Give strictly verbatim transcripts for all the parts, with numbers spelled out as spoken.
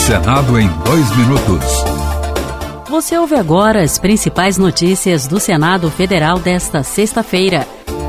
Senado em dois minutos. Você ouve agora as principais notícias do Senado Federal desta sexta-feira.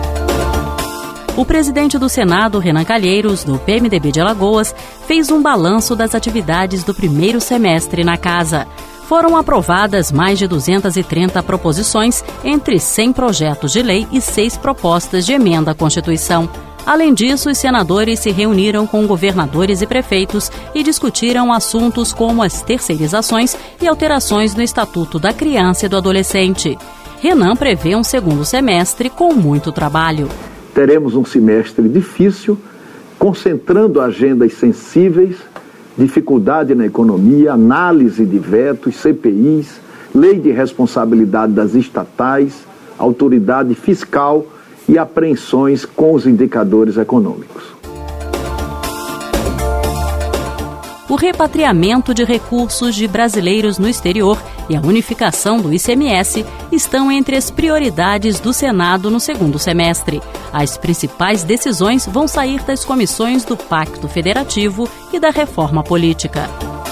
O presidente do Senado, Renan Calheiros, do P M D B de Alagoas, fez um balanço das atividades do primeiro semestre na casa. Foram aprovadas mais de duzentas e trinta proposições, entre cem projetos de lei e seis propostas de emenda à Constituição. Além disso, os senadores se reuniram com governadores e prefeitos e discutiram assuntos como as terceirizações e alterações no Estatuto da Criança e do Adolescente. Renan prevê um segundo semestre com muito trabalho. Teremos um semestre difícil, concentrando agendas sensíveis, dificuldade na economia, análise de vetos, C P Is, lei de responsabilidade das estatais, autoridade fiscal e apreensões com os indicadores econômicos. O repatriamento de recursos de brasileiros no exterior e a unificação do I C M S estão entre as prioridades do Senado no segundo semestre. As principais decisões vão sair das comissões do Pacto Federativo e da Reforma Política.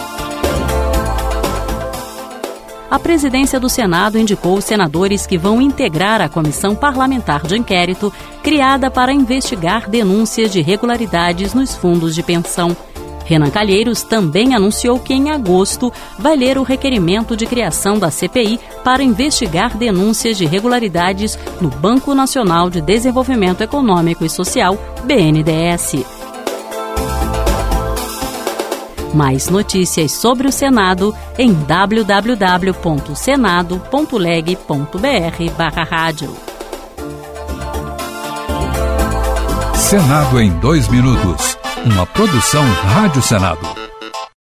A presidência do Senado indicou os senadores que vão integrar a Comissão Parlamentar de Inquérito, criada para investigar denúncias de irregularidades nos fundos de pensão. Renan Calheiros também anunciou que, em agosto, vai ler o requerimento de criação da C P I para investigar denúncias de irregularidades no Banco Nacional de Desenvolvimento Econômico e Social, B N D E S. Mais notícias sobre o Senado em w w w ponto senado ponto leg ponto b r barra rádio. Senado em dois minutos. Uma produção Rádio Senado.